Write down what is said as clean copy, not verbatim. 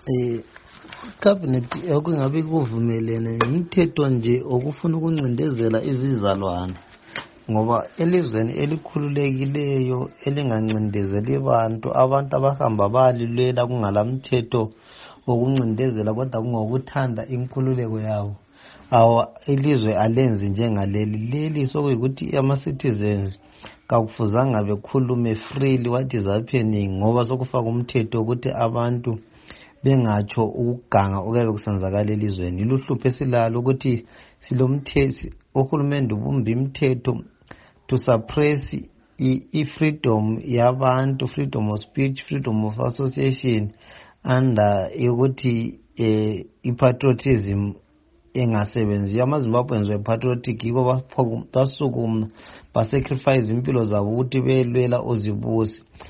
Cabinet okungabe kuvumelene imithetho nje okufuna ukuncindezela izizalwane, ngoba elizweni elikhululekileyo elingancindezeli abantu abahamba balilwela kungalamthetho wokuncindezela kodwa kungokuthanda inkululeko yabo, ilizwe alenzi njengaleli sokuyikuthi ama-citizens kakufuzanga bekhulume freely what is happening, ngoba sokufaka umthetho ukuthi abantu bengatsho ukuganga okuyabe kusenzakala elizweni. Iluhlupho esilalo ukuthi uhulumende ubumba imithetho to suppress i-freedom yabantu, freedom of speech, freedom of association, yokuthi i-patriotism engasebenziyo. AmaZimbabweans were patriotic, yiko basukuma basacrifice impilo zabo ukuthi belwela uzibusi.